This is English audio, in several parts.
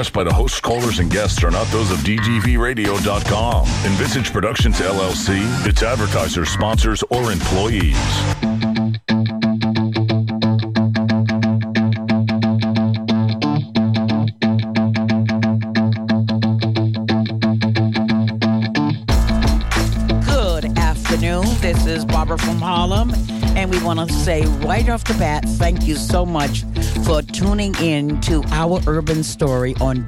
expressed by the hosts, callers, and guests are not those of DGVRadio.com, Envisage Productions LLC, its advertisers, sponsors, or employees. This is Barbara from Harlem, and we want to say right off the bat, thank you so much for tuning in to Our Urban Story on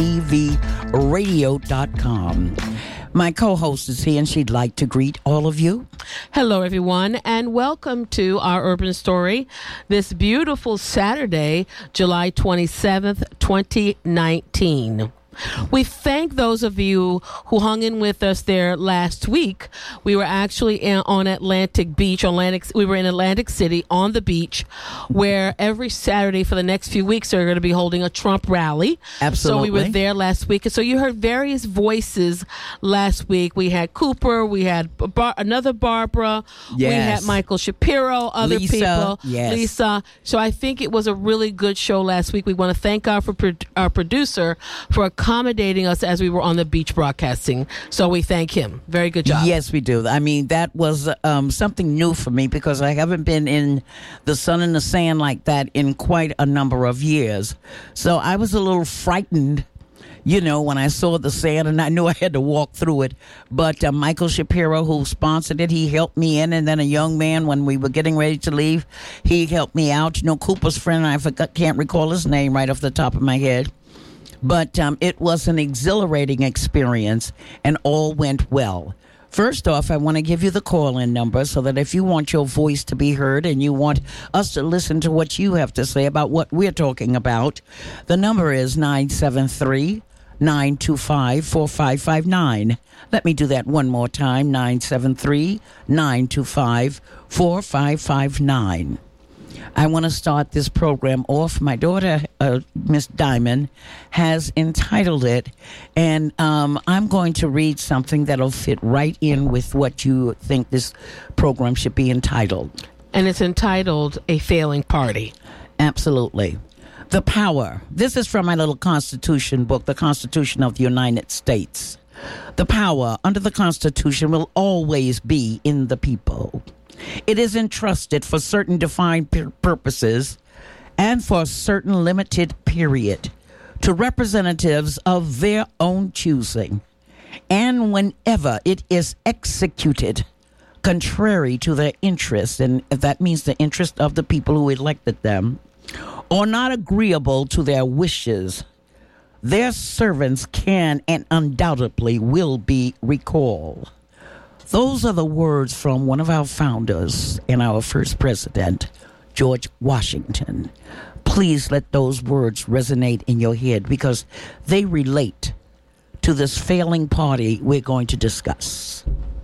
DDVRadio.com. My co-host is here, and she'd like to greet all of you. Hello, everyone, and welcome to Our Urban Story this beautiful Saturday, July 27th, 2019. We thank those of you who hung in with us there last week. We were actually on Atlantic Beach. We were in Atlantic City on the beach, where every Saturday for the next few weeks they're going to be holding a Trump rally. Absolutely. So we were there last week. And so you heard various voices last week. We had Cooper. We had another Barbara. Yes. We had Michael Shapiro, other Lisa, people. yes. Lisa. So I think it was a really good show last week. We want to thank our producer for accommodating us as we were on the beach broadcasting. So we thank him. Very good job. Yes, we do. I mean, that was something new for me because I haven't been in the sun and the sand like that in quite a number of years. So I was a little frightened, when I saw the sand, and I knew I had to walk through it. But Michael Shapiro, who sponsored it, he helped me in. And then a young man, when we were getting ready to leave, he helped me out. Cooper's friend, can't recall his name right off the top of my head. But it was an exhilarating experience, and all went well. First off, I want to give you the call-in number so that if you want your voice to be heard and you want us to listen to what you have to say about what we're talking about, the number is 973-925-4559. Let me do that one more time, 973-925-4559. I want to start this program off. My daughter, Miss Diamond, has entitled it, and I'm going to read something that'll fit right in with what you think this program should be entitled. And it's entitled A Failing Party. Absolutely. The power. This is from my little Constitution book, the Constitution of the United States. The power under the Constitution will always be in the people. It is entrusted for certain defined purposes and for a certain limited period to representatives of their own choosing. And whenever it is executed contrary to their interest, and that means the interest of the people who elected them, or not agreeable to their wishes, their servants can and undoubtedly will be recalled. Those are the words from one of our founders and our first president, George Washington. Please let those words resonate in your head because they relate to this failing party we're going to discuss.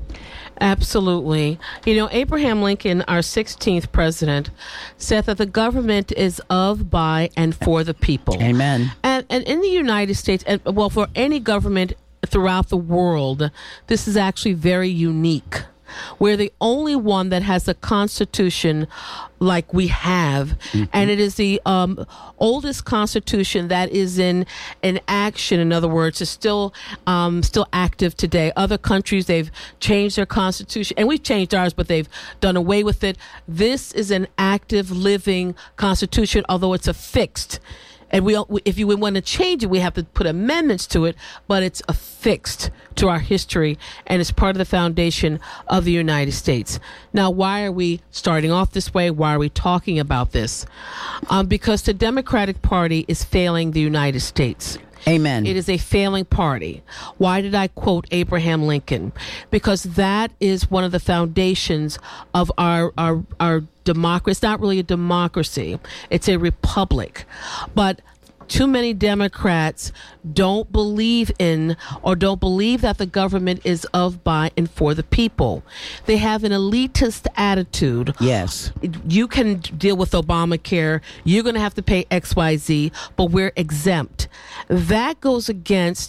Absolutely. Abraham Lincoln, our 16th president, said that the government is of, by, and for the people. Amen. And in the United States, for any government throughout the world, this is actually very unique. We're the only one that has a constitution like we have, and it is the oldest constitution that is in action. In other words, is still active today. Other countries, they've changed their constitution, and we've changed ours, but they've done away with it. This is an active, living constitution, although it's a fixed. And if you would want to change it, we have to put amendments to it, but it's affixed to our history, and it's part of the foundation of the United States. Now, why are we starting off this way? Why are we talking about this? Because the Democratic Party is failing the United States. Amen. It is a failing party. Why did I quote Abraham Lincoln? Because that is one of the foundations of our democracy. It's not really a democracy. It's a republic. But too many Democrats don't believe in or don't believe that the government is of, by, and for the people. They have an elitist attitude. Yes. You can deal with Obamacare. You're going to have to pay XYZ, but we're exempt. That goes against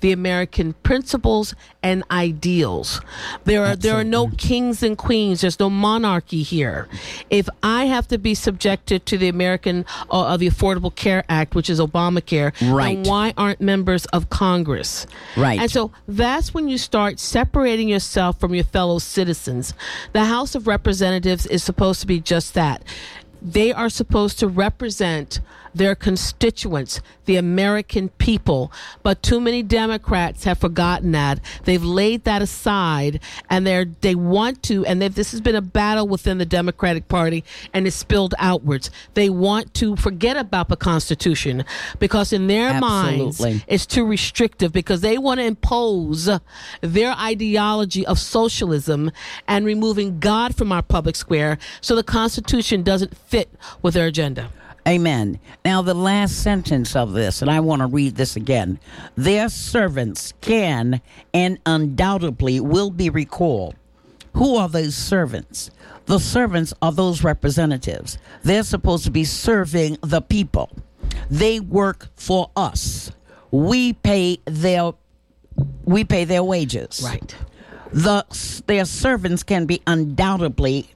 the American principles and ideals. There are no kings and queens. There's no monarchy here. If I have to be subjected to the American the Affordable Care Act, which is Obamacare, right, then why aren't members of Congress? Right. And so that's when you start separating yourself from your fellow citizens. The House of Representatives is supposed to be just that. They are supposed to represent their constituents, the American people. But too many Democrats have forgotten that. They've laid that aside, and they want to, and this has been a battle within the Democratic Party, and it's spilled outwards. They want to forget about the Constitution because in their minds, it's too restrictive because they want to impose their ideology of socialism and removing God from our public square so the Constitution doesn't fit with their agenda. Amen. Now, the last sentence of this, and I want to read this again. Their servants can and undoubtedly will be recalled. Who are those servants? The servants are those representatives. They're supposed to be serving the people. They work for us. We pay their wages. Right. Their servants can undoubtedly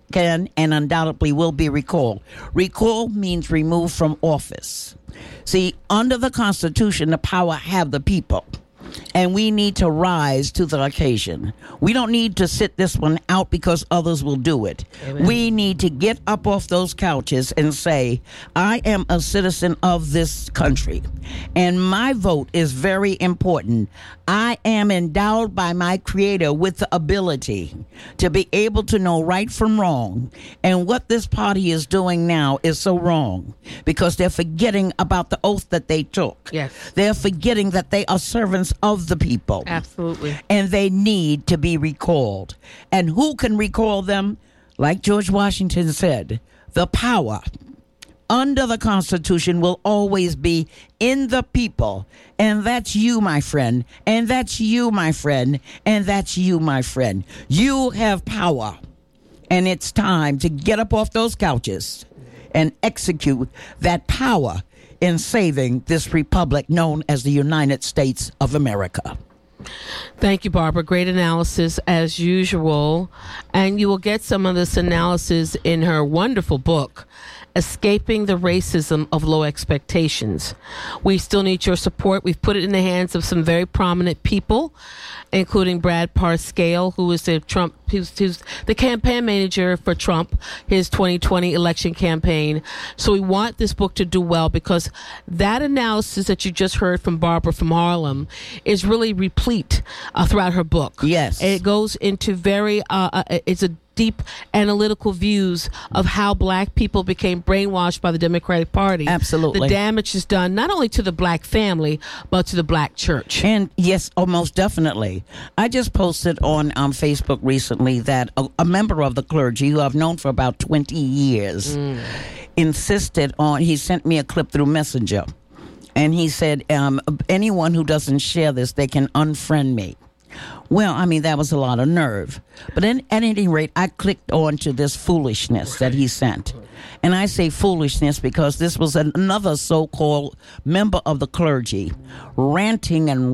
will be recalled. Recall means removed from office. See, under the Constitution, the power have the people. And we need to rise to the occasion. We don't need to sit this one out because others will do it. Amen. We need to get up off those couches and say, I am a citizen of this country, and my vote is very important. I am endowed by my Creator with the ability to be able to know right from wrong. And what this party is doing now is so wrong because they're forgetting about the oath that they took. Yes. They're forgetting that they are servants of the people. Absolutely. And they need to be recalled. And who can recall them? Like George Washington said, the power under the Constitution will always be in the people. And that's you, my friend. And that's you, my friend. And that's you, my friend. You have power. And it's time to get up off those couches and execute that power in saving this republic known as the United States of America. Thank you, Barbara. Great analysis as usual. And you will get some of this analysis in her wonderful book, Escaping the Racism of Low Expectations. We still need your support. We've put it in the hands of some very prominent people, including Brad Parscale, who is the who's the campaign manager for Trump, his 2020 election campaign. So we want this book to do well because that analysis that you just heard from Barbara from Harlem is really replete throughout her book. Yes. It goes into it's a deep analytical views of how black people became brainwashed by the Democratic Party. Absolutely. The damage is done not only to the black family, but to the black church. And yes, most definitely. I just posted on Facebook recently that a member of the clergy who I've known for about 20 years insisted on, he sent me a clip through Messenger. And he said, anyone who doesn't share this, they can unfriend me. Well, I mean, that was a lot of nerve. But at any rate, I clicked on to this foolishness that he sent. And I say foolishness because this was another so-called member of the clergy ranting and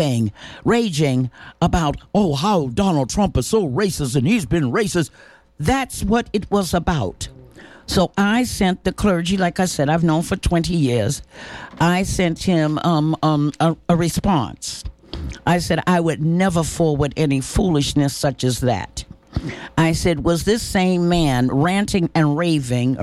raging about, how Donald Trump is so racist and he's been racist. That's what it was about. So I sent the clergy, like I said, I've known for 20 years. I sent him a response. I said I would never forward any foolishness such as that. I said, was this same man ranting and raging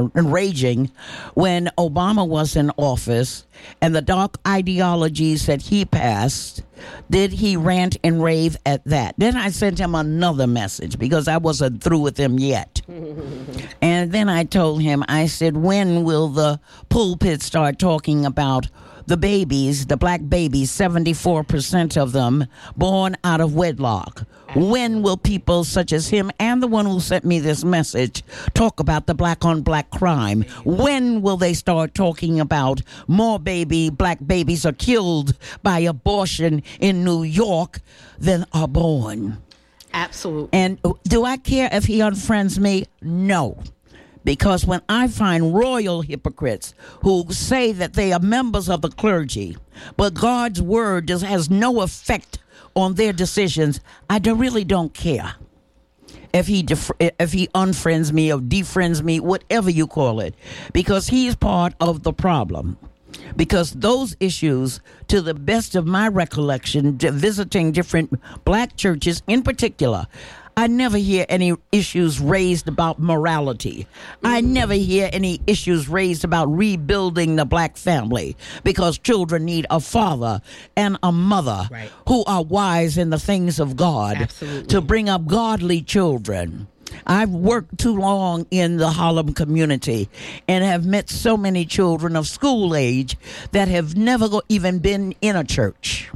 when Obama was in office and the dark ideologies that he passed? Did he rant and rave at that? Then I sent him another message because I wasn't through with him yet. And then I told him, I said, when will the pulpit start talking about the babies, the black babies, 74% of them born out of wedlock? When will people such as him and the one who sent me this message talk about the black-on-black crime? When will they start talking about more black babies are killed by abortion in New York than are born? Absolutely. And do I care if he unfriends me? No. Because when I find royal hypocrites who say that they are members of the clergy, but God's word just has no effect on their decisions, I really don't care if he unfriends me or defriends me, whatever you call it, because he's part of the problem. Because those issues, to the best of my recollection, visiting different black churches in particular, I never hear any issues raised about morality. I never hear any issues raised about rebuilding the black family, because children need a father and a mother who are wise in the things of God to bring up godly children. I've worked too long in the Harlem community and have met so many children of school age that have never even been in a church.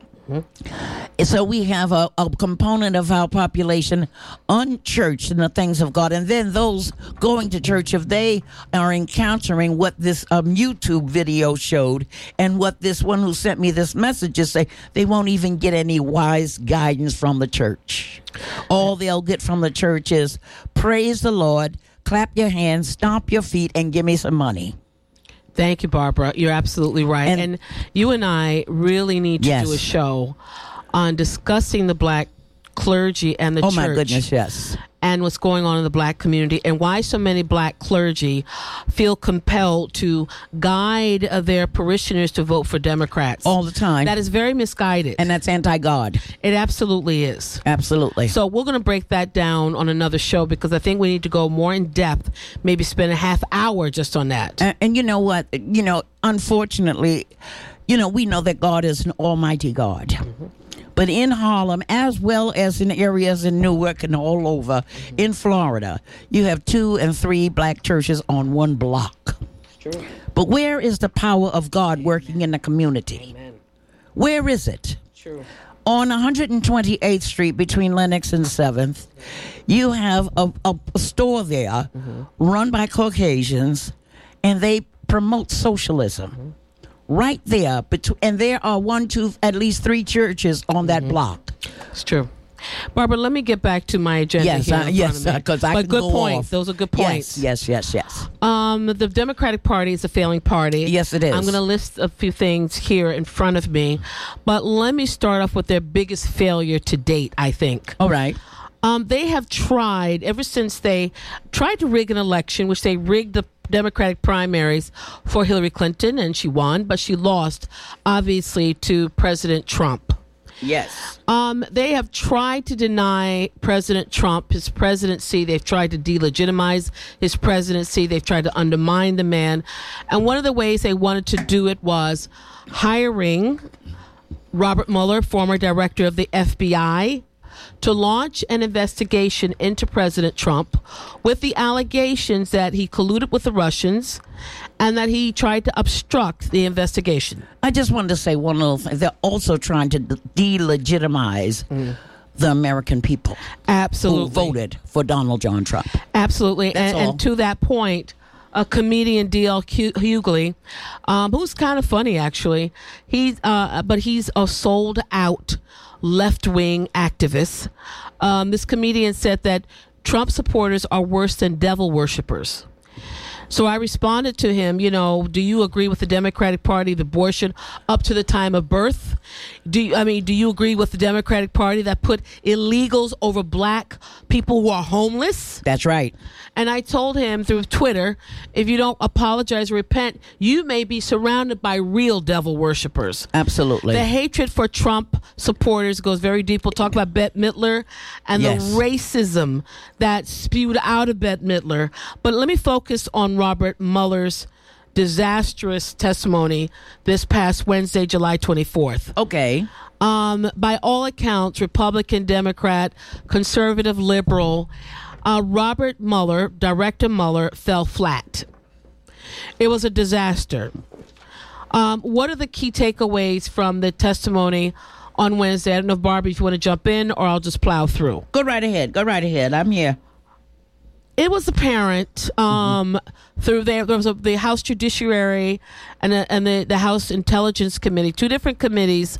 So we have a component of our population unchurched in the things of God. And then those going to church, if they are encountering what this YouTube video showed and what this one who sent me this message is say, they won't even get any wise guidance from the church. All they'll get from the church is praise the Lord, clap your hands, stomp your feet, and give me some money. Thank you, Barbara. You're absolutely right. And you and I really need to do a show on discussing the black clergy and the church. Oh, my goodness, yes. And what's going on in the black community, and why so many black clergy feel compelled to guide their parishioners to vote for Democrats. All the time. That is very misguided. And that's anti-God. It absolutely is. Absolutely. So we're going to break that down on another show, because I think we need to go more in depth, maybe spend a half hour just on that. And you know what? Unfortunately, we know that God is an almighty God. Mm-hmm. But in Harlem, as well as in areas in Newark and all over in Florida, you have 2 and 3 black churches on one block. True. But where is the power of God working in the community? Amen. Where is it? True. On 128th Street between Lenox and 7th, you have a store there run by Caucasians, and they promote socialism. Right there, and there are at least 3 churches on that block. It's true. Barbara, let me get back to my agenda here. Yes, because I can go points. Off. Those are good points. Yes. The Democratic Party is a failing party. Yes, it is. I'm going to list a few things here in front of me, but let me start off with their biggest failure to date, I think. All right. They have tried, ever since they tried to rig an election, which they rigged the Democratic primaries for Hillary Clinton, and she won, but she lost, obviously, to President Trump. Yes. They have tried to deny President Trump his presidency. They've tried to delegitimize his presidency. They've tried to undermine the man. And one of the ways they wanted to do it was hiring Robert Mueller, former director of the FBI, to launch an investigation into President Trump with the allegations that he colluded with the Russians and that he tried to obstruct the investigation. I just wanted to say one little thing. They're also trying to delegitimize the American people. Absolutely. Who voted for Donald John Trump. Absolutely. And to that point, a comedian, D.L. Hughley, who's kind of funny, actually. He's a sold out left-wing activist. This comedian said that Trump supporters are worse than devil worshippers. So I responded to him, do you agree with the Democratic Party of abortion up to the time of birth? Do you agree with the Democratic Party that put illegals over black people who are homeless? That's right. And I told him through Twitter, if you don't apologize or repent, you may be surrounded by real devil worshipers. Absolutely. The hatred for Trump supporters goes very deep. We'll talk about Bette Midler and the racism that spewed out of Bette Midler. But let me focus on Robert Mueller's disastrous testimony this past Wednesday, July 24th. Okay. By all accounts, Republican, Democrat, conservative, liberal, Robert Mueller, Director Mueller, fell flat. It was a disaster. What are the key takeaways from the testimony on Wednesday? I don't know, Barbie, if you want to jump in, or I'll just plow through. Go right ahead. I'm here. It was apparent through there was the House Judiciary and the House Intelligence Committee, 2 different committees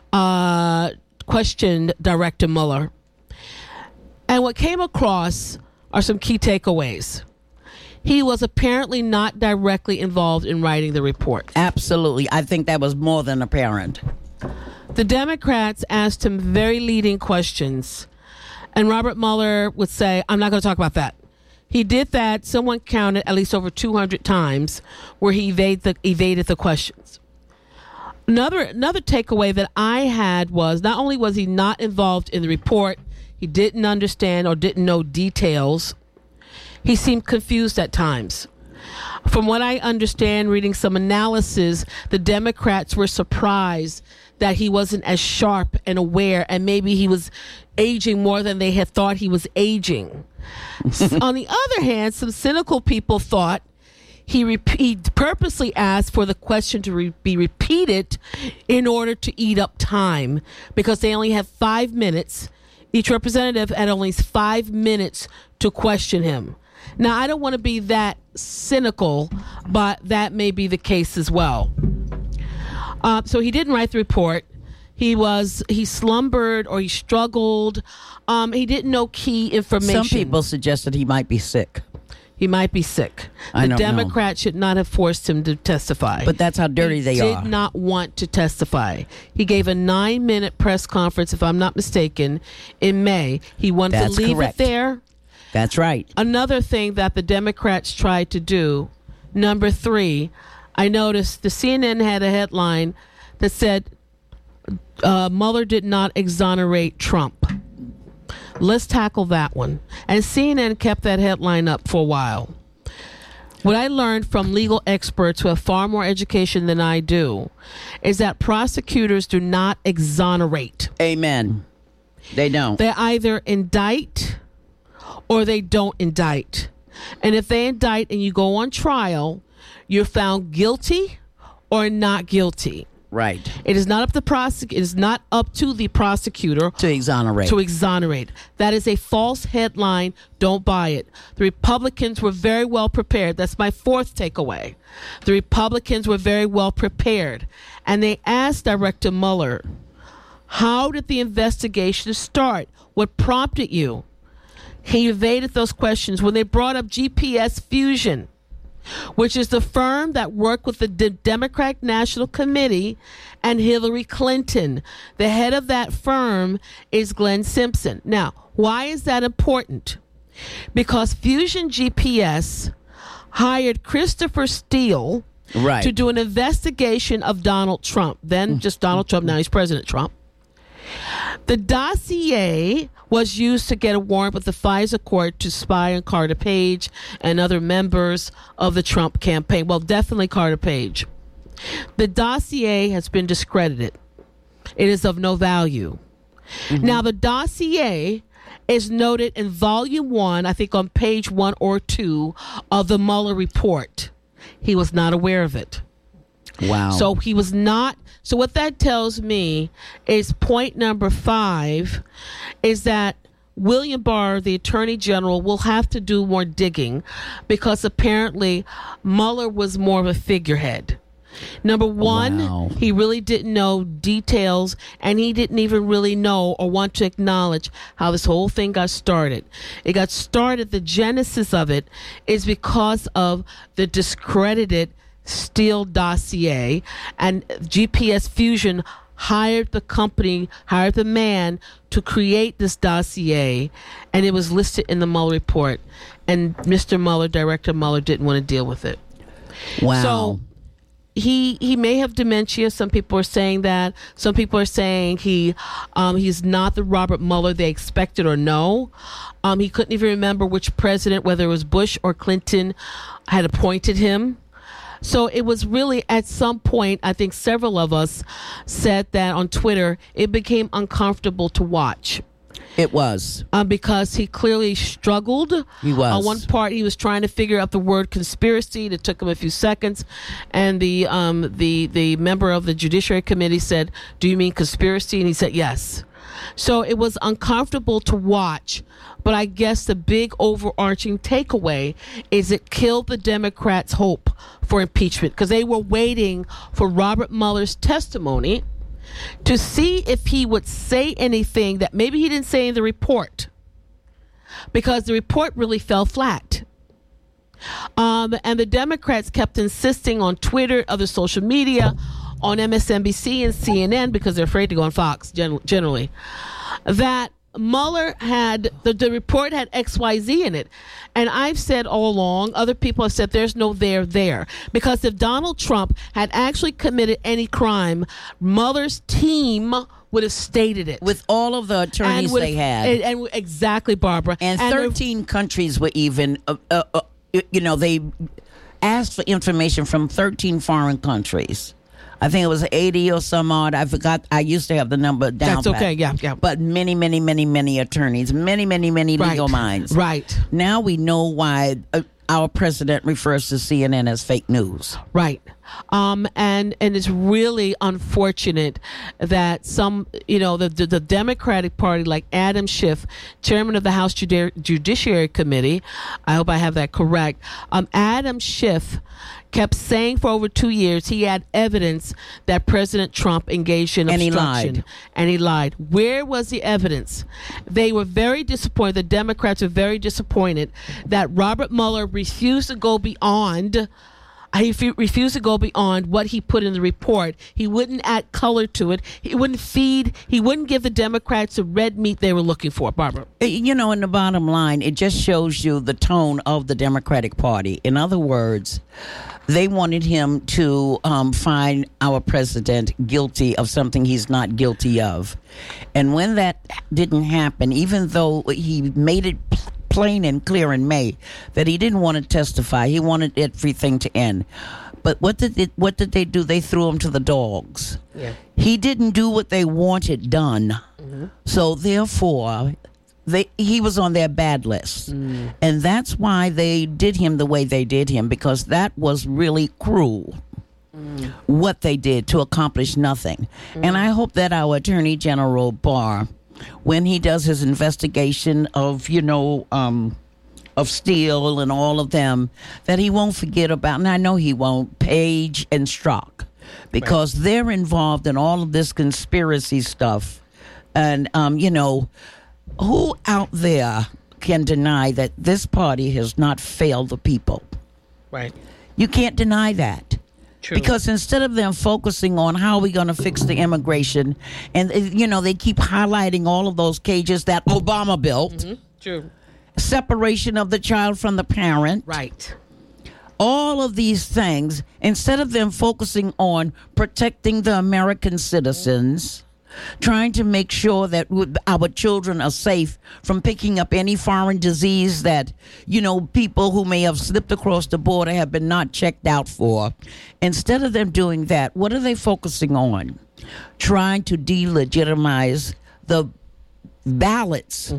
questioned Director Mueller. And what came across are some key takeaways. he was apparently not directly involved in writing the report. Absolutely. I think that was more than apparent. The Democrats asked him very leading questions, and Robert Mueller would say, I'm not going to talk about that. He did that, someone counted at least over 200 times, where he evaded the questions. Another takeaway that I had was, not only was he not involved in the report, he didn't understand or didn't know details, he seemed confused at times. From what I understand, reading some analysis, the Democrats were surprised that he wasn't as sharp and aware, and maybe he was aging more than they had thought he was aging. On the other hand, some cynical people thought he purposely asked for the question to be repeated in order to eat up time, because they only have 5 minutes. Each representative had only 5 minutes to question him. Now, I don't want to be that cynical, but that may be the case as well. So he didn't write the report. He slumbered or he struggled. He didn't know key information. Some people suggested he might be sick. He might be sick. The Democrats should not have forced him to testify. But that's how dirty they are. He did not want to testify. He gave a 9-minute press conference, if I'm not mistaken, in May. He wanted to leave it there. That's right. Another thing that the Democrats tried to do, number 3, I noticed the CNN had a headline that said, Mueller did not exonerate Trump. Let's tackle that one. And CNN kept that headline up for a while. What I learned from legal experts who have far more education than I do is that prosecutors do not exonerate. Amen. They don't. They either indict or they don't indict. And if they indict and you go on trial, you're found guilty or not guilty. Right. It is not up to It is not up to the prosecutor to exonerate. That is a false headline. Don't buy it. The Republicans were very well prepared. That's my 4th takeaway. The Republicans were very well prepared, and they asked Director Mueller, "How did the investigation start? What prompted you?" He evaded those questions. When they brought up GPS Fusion, which is the firm that worked with the Democratic National Committee and Hillary Clinton. The head of that firm is Glenn Simpson. Now, why is that important? Because Fusion GPS hired Christopher Steele to do an investigation of Donald Trump. Then just Donald Trump, now he's President Trump. The dossier was used to get a warrant with the FISA court to spy on Carter Page and other members of the Trump campaign. Well, definitely Carter Page. The dossier has been discredited. It is of no value. Mm-hmm. Now, the dossier is noted in Volume 1, I think on page 1 or 2 of the Mueller report. He was not aware of it. Wow. So he was not. So what that tells me is point number 5 is that William Barr, the Attorney General, will have to do more digging, because apparently Mueller was more of a figurehead. Number 1, he really didn't know details, and he didn't even really know or want to acknowledge how this whole thing got started. It got started, the genesis of it is because of the discredited Steele dossier, and GPS Fusion hired the man to create this dossier, and it was listed in the Mueller report, and Mr. Mueller, Director Mueller, didn't want to deal with it. Wow. So he may have dementia. Some people are saying that. Some people are saying he's not the Robert Mueller they expected or know. He couldn't even remember which president, whether it was Bush or Clinton, had appointed him. So it was really, at some point, I think several of us said that on Twitter, it became uncomfortable to watch. It was. Because he clearly struggled. He was. On one part, he was trying to figure out the word conspiracy. It took him a few seconds. And the member of the Judiciary Committee said, "Do you mean conspiracy?" And he said, "Yes." So it was uncomfortable to watch. But I guess the big overarching takeaway is it killed the Democrats' hope for impeachment, because they were waiting for Robert Mueller's testimony to see if he would say anything that maybe he didn't say in the report, because the report really fell flat. And the Democrats kept insisting on Twitter, other social media, on MSNBC and CNN, because they're afraid to go on Fox generally, that Mueller had, the report had XYZ in it. And I've said all along, other people have said there's no there. Because if Donald Trump had actually committed any crime, Mueller's team would have stated it. With all of the attorneys they had. And exactly, Barbara. And 13 countries were even, they asked for information from 13 foreign countries. I think it was 80 or some odd. I forgot. I used to have the number down. That's okay. Yeah. But many, many, many, many attorneys, many legal minds. Right. Now we know why our president refers to CNN as fake news. Right. And it's really unfortunate that some, the Democratic Party, like Adam Schiff, chairman of the House Judiciary Committee, I hope I have that correct. Adam Schiff kept saying for over 2 years he had evidence that President Trump engaged in obstruction. And he lied. Where was the evidence? They were very disappointed. The Democrats were very disappointed that Robert Mueller refused to go beyond. He refused to go beyond what he put in the report. He wouldn't add color to it. He wouldn't give the Democrats the red meat they were looking for, Barbara. In the bottom line, it just shows you the tone of the Democratic Party. In other words, they wanted him to find our president guilty of something he's not guilty of. And when that didn't happen, even though he made it plain and clear in May that he didn't want to testify, he wanted everything to end. But what did they do? They threw him to the dogs. Yeah. He didn't do what they wanted done. Mm-hmm. So therefore, he was on their bad list. Mm. And that's why they did him the way they did him, because that was really cruel. What they did to accomplish nothing. And I hope that our Attorney General Barr, when he does his investigation of Steele and all of them, that he won't forget about, and I know he won't, Page and Strzok, because they're involved in all of this conspiracy stuff. And, who out there can deny that this party has not failed the people? Right. You can't deny that. True. Because instead of them focusing on how we're going to fix the immigration, and, they keep highlighting all of those cages that Obama built. Mm-hmm. True. Separation of the child from the parent. Right. All of these things, instead of them focusing on protecting the American citizens, trying to make sure that our children are safe from picking up any foreign disease that, people who may have slipped across the border have been not checked out for. Instead of them doing that, what are they focusing on? Trying to delegitimize the ballots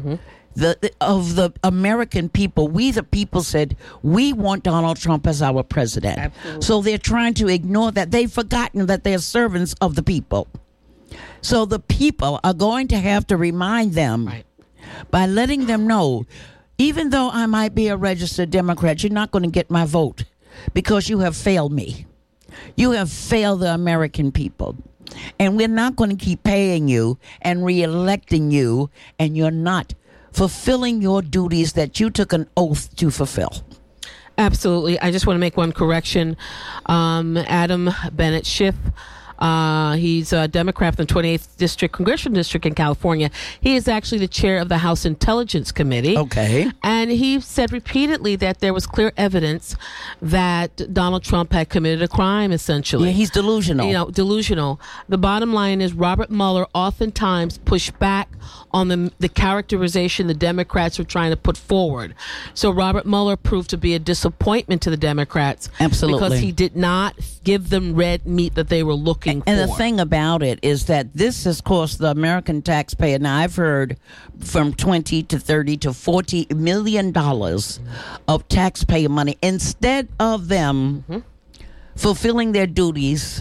of the American people. We, the people, said we want Donald Trump as our president. Absolutely. So they're trying to ignore that. They've forgotten that they're servants of the people. So the people are going to have to remind them by letting them know, even though I might be a registered Democrat, you're not going to get my vote because you have failed me. You have failed the American people. And we're not going to keep paying you and reelecting you, and you're not fulfilling your duties that you took an oath to fulfill. Absolutely. I just want to make one correction. Adam Bennett Schiff, he's a Democrat from the 28th Congressional District in California. He is actually the chair of the House Intelligence Committee. Okay. And he said repeatedly that there was clear evidence that Donald Trump had committed a crime, essentially. Yeah, he's delusional. Delusional. The bottom line is Robert Mueller oftentimes pushed back on the characterization the Democrats were trying to put forward. So Robert Mueller proved to be a disappointment to the Democrats. Absolutely. Because he did not give them red meat that they were looking for. And the thing about it is that this has cost the American taxpayer, now I've heard from 20 to 30 to $40 million of taxpayer money, instead of them fulfilling their duties,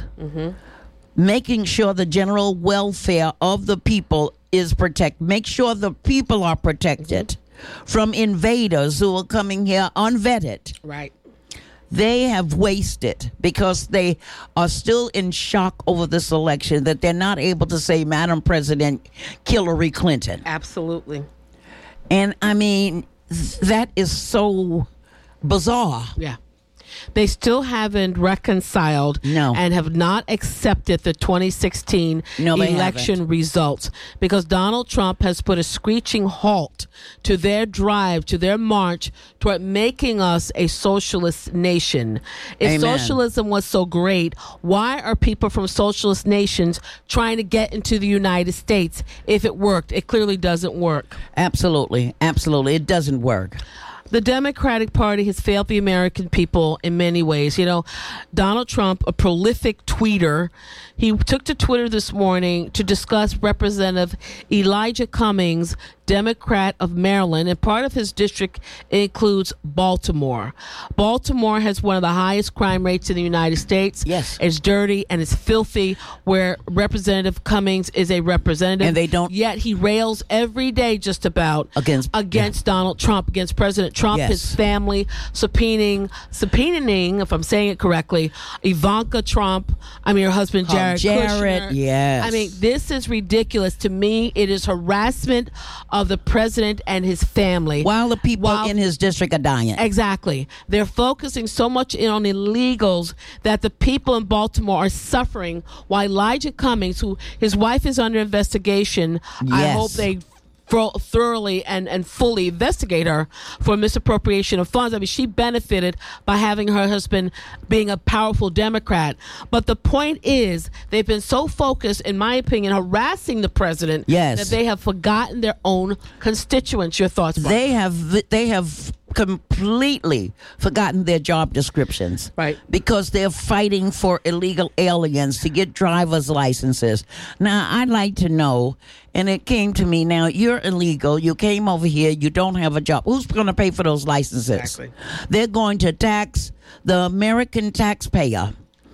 making sure the general welfare of the people is protected. Make sure the people are protected from invaders who are coming here unvetted. Right. They have wasted because they are still in shock over this election that they're not able to say, Madam President, Hillary Clinton. Absolutely. And I mean, that is so bizarre. Yeah. They still haven't reconciled No. and have not accepted the 2016 No, they election haven't. results because Donald Trump has put a screeching halt to their drive, to their march toward making us a socialist nation. If Amen. socialism was so great, why are people from socialist nations trying to get into the United States if it worked? It clearly doesn't work. Absolutely. Absolutely. It doesn't work. The Democratic Party has failed the American people in many ways. You know, Donald Trump, a prolific tweeter, he took to Twitter this morning to discuss Representative Elijah Cummings, Democrat of Maryland, and part of his district includes Baltimore. Baltimore has one of the highest crime rates in the United States. Yes. It's dirty and it's filthy, where Representative Cummings is a representative. And they don't- Yet he rails every day just about Against Donald Trump, against President Trump, Yes. his family, subpoenaing, if I'm saying it correctly, Ivanka Trump, her husband Jared Kushner. yes. I mean, this is ridiculous. To me, it is harassment of the president and his family. While the people in his district are dying. Exactly. They're focusing so much in on illegals that the people in Baltimore are suffering, while Elijah Cummings, who his wife is under investigation, I Yes. hope they thoroughly and fully investigate her for misappropriation of funds. I mean, she benefited by having her husband being a powerful Democrat. But the point is, they've been so focused, in my opinion, harassing the president Yes. that they have forgotten their own constituents. Your thoughts, Bob? They have completely forgotten their job descriptions. Right. Because they're fighting for illegal aliens to get driver's licenses. Now, I'd like to know, and it came to me, now, you're illegal. You came over here. You don't have a job. Who's going to pay for those licenses? Exactly. They're going to tax the American taxpayer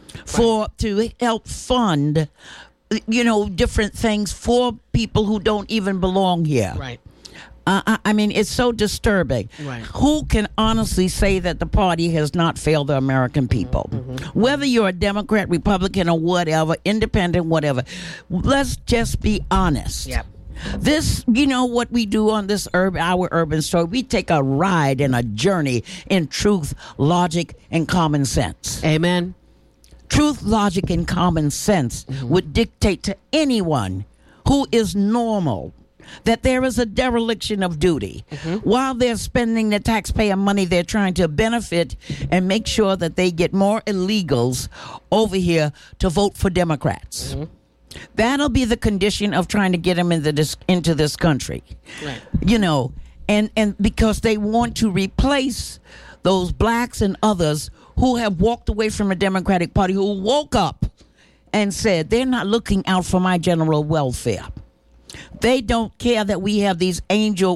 to help fund, different things for people who don't even belong here. Right. I mean, it's so disturbing. Right. Who can honestly say that the party has not failed the American people? Whether you're a Democrat, Republican, or whatever, independent, whatever, let's just be honest. Yep. This, what we do on this our urban story, we take a ride and a journey in truth, logic, and common sense. Amen. Truth, logic, and common sense would dictate to anyone who is normal that there is a dereliction of duty. While they're spending the taxpayer money, they're trying to benefit and make sure that they get more illegals over here to vote for Democrats. That'll be the condition of trying to get them into this country. Right. And because they want to replace those blacks and others who have walked away from the Democratic Party, who woke up and said, they're not looking out for my general welfare. They don't care that we have these angel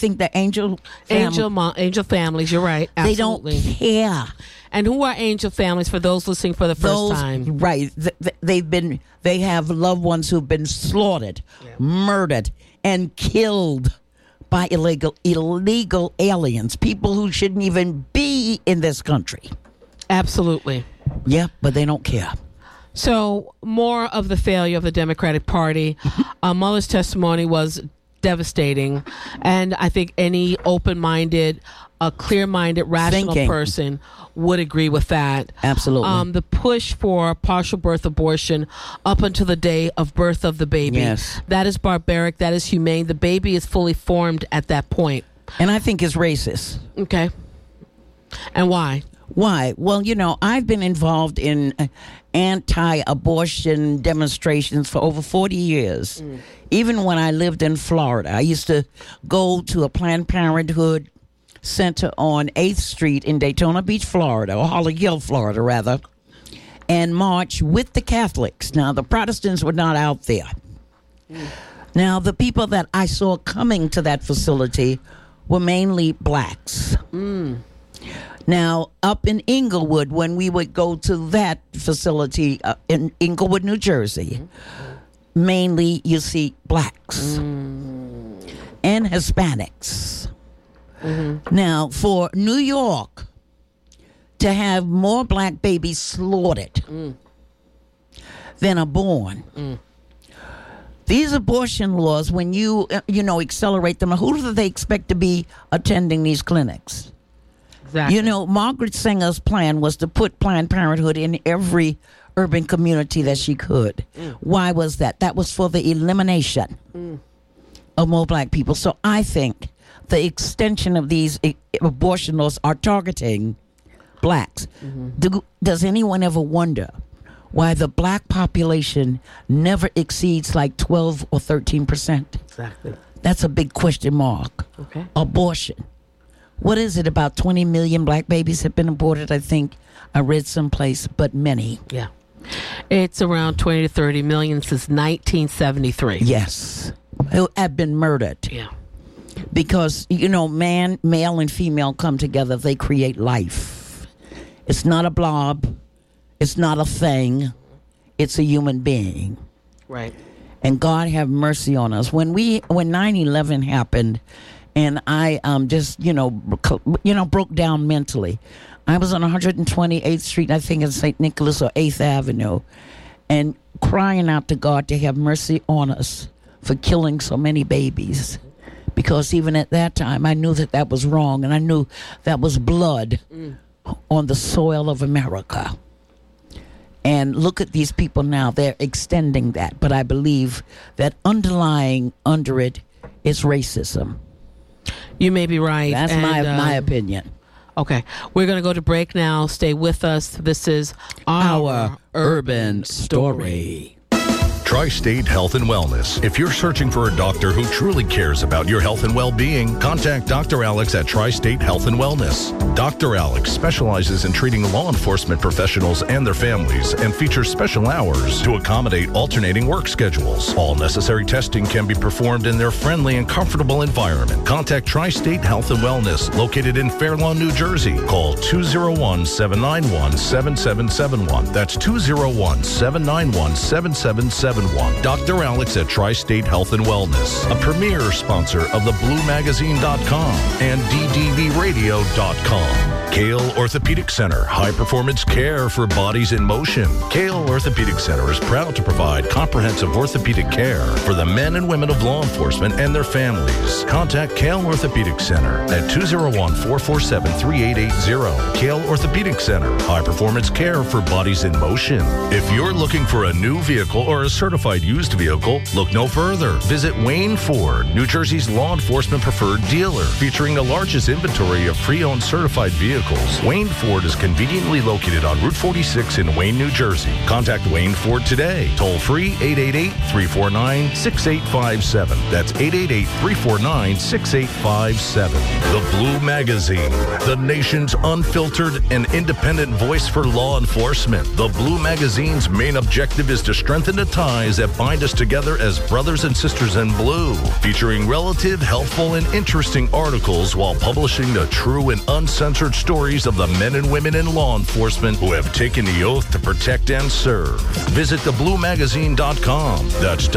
families. You're right. Absolutely. They don't care. And who are angel families for those listening for the first time? Right. They have loved ones who've been slaughtered, murdered, and killed by illegal aliens, people who shouldn't even be in this country. Absolutely. Yeah, but they don't care. So, more of the failure of the Democratic Party. Mueller's testimony was devastating, and I think any open-minded, clear-minded, rational Thinking. person would agree with that. Absolutely. The push for partial birth abortion up until the day of birth of the baby. Yes. That is barbaric. That is humane. The baby is fully formed at that point. And I think it's racist. Okay. And why? Why? Well, I've been involved in anti-abortion demonstrations for over 40 years. Even when I lived in Florida, I used to go to a Planned Parenthood center on 8th Street in Daytona Beach, Florida, or Holly Hill, Florida, rather, and march with the Catholics. Now, the Protestants were not out there. Now, the people that I saw coming to that facility were mainly blacks. Now, up in Inglewood, when we would go to that facility in Inglewood, New Jersey, mainly you see blacks and Hispanics. Now, for New York to have more black babies slaughtered than are born, these abortion laws, when you accelerate them, who do they expect to be attending these clinics? Exactly. You know, Margaret Sanger's plan was to put Planned Parenthood in every urban community that she could. Why was that? That was for the elimination of more black people. So I think the extension of these abortion laws are targeting blacks. Does anyone ever wonder why the black population never exceeds like 12 or 13%? Exactly. That's a big question mark. Okay. Abortion. What is it? About 20 million black babies have been aborted, I think. I read someplace, but many. Yeah. It's around 20 to 30 million since 1973. Yes. Who have been murdered. Yeah. Because, you know, male and female come together. They create life. It's not a blob. It's not a thing. It's a human being. Right. And God have mercy on us. When 9/11 happened, and I just broke down mentally. I was on 128th Street, I think in St. Nicholas or 8th Avenue, and crying out to God to have mercy on us for killing so many babies. Because even at that time, I knew that was wrong, and I knew that was blood on the soil of America. And look at these people now. They're extending that. But I believe that underlying under it is racism. You may be right. That's my opinion. Okay. We're going to go to break now. Stay with us. This is Our Urban Story. Tri-State Health and Wellness. If you're searching for a doctor who truly cares about your health and well-being, contact Dr. Alex at Tri-State Health and Wellness. Dr. Alex specializes in treating law enforcement professionals and their families and features special hours to accommodate alternating work schedules. All necessary testing can be performed in their friendly and comfortable environment. Contact Tri-State Health and Wellness, located in Fair Lawn, New Jersey. Call 201-791-7771. That's 201-791-7771. Dr. Alex at Tri-State Health and Wellness, a premier sponsor of thebluemagazine.com and ddvradio.com. Kale Orthopedic Center, high-performance care for bodies in motion. Kale Orthopedic Center is proud to provide comprehensive orthopedic care for the men and women of law enforcement and their families. Contact Kale Orthopedic Center at 201-447-3880. Kale Orthopedic Center, high-performance care for bodies in motion. If you're looking for a new vehicle or a certified used vehicle, look no further. Visit Wayne Ford, New Jersey's law enforcement preferred dealer, featuring the largest inventory of pre-owned certified vehicles. Wayne Ford is conveniently located on Route 46 in Wayne, New Jersey. Contact Wayne Ford today. Toll free 888-349-6857. That's 888-349-6857. The Blue Magazine, the nation's unfiltered and independent voice for law enforcement. The Blue Magazine's main objective is to strengthen the ties that bind us together as brothers and sisters in blue, featuring relative, helpful, and interesting articles while publishing the true and uncensored stories of the men and women in law enforcement who have taken the oath to protect and serve. Visit thebluemagazine.com. That's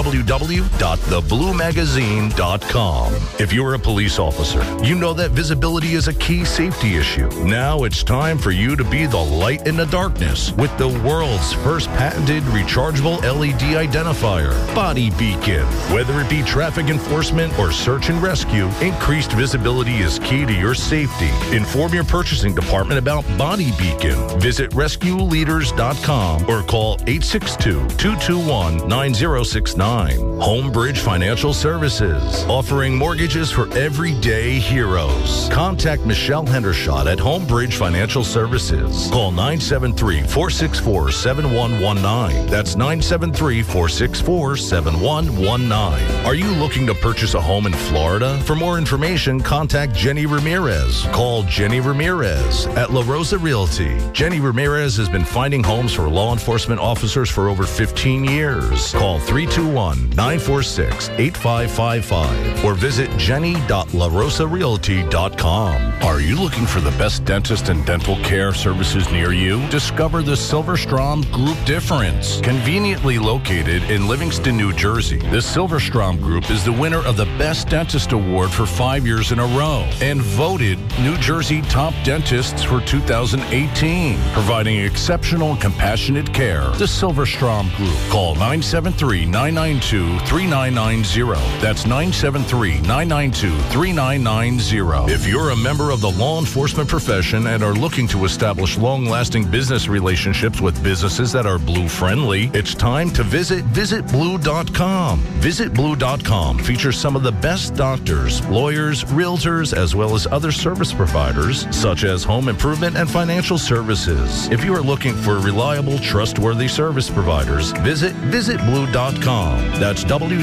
www.thebluemagazine.com. If you're a police officer, you know that visibility is a key safety issue. Now it's time for you to be the light in the darkness with the world's first patented rechargeable LED identifier, Body Beacon. Whether it be traffic enforcement or search and rescue, increased visibility is key to your safety. Inform your purchasing department about Body Beacon. Visit rescueleaders.com or call 862-221-9069. Homebridge Financial Services, offering mortgages for everyday heroes. Contact Michelle Hendershot at Homebridge Financial Services. Call 973-464-7119. That's 973-464-7119. Are you looking to purchase a home in Florida? For more information, contact Jenny Ramirez. Call Jenny Ramirez at La Rosa Realty. Jenny Ramirez has been finding homes for law enforcement officers for over 15 years. Call 321-946-8555 or visit jenny.larosarealty.com. Are you looking for the best dentist and dental care services near you? Discover the Silverstrom Group Difference. Conveniently located in Livingston, New Jersey, the Silverstrom Group is the winner of the Best Dentist Award for 5 years in a row and voted New Jersey Top top dentists for 2018, providing exceptional and compassionate care. The Silverstrom Group. Call 973-992-3990. That's 973-992-3990. If you're a member of the law enforcement profession and are looking to establish long-lasting business relationships with businesses that are Blue friendly, it's time to visit visitblue.com. Visitblue.com features some of the best doctors, lawyers, realtors, as well as other service providers such as home improvement and financial services. If you are looking for reliable, trustworthy service providers, visit visitblue.com. That's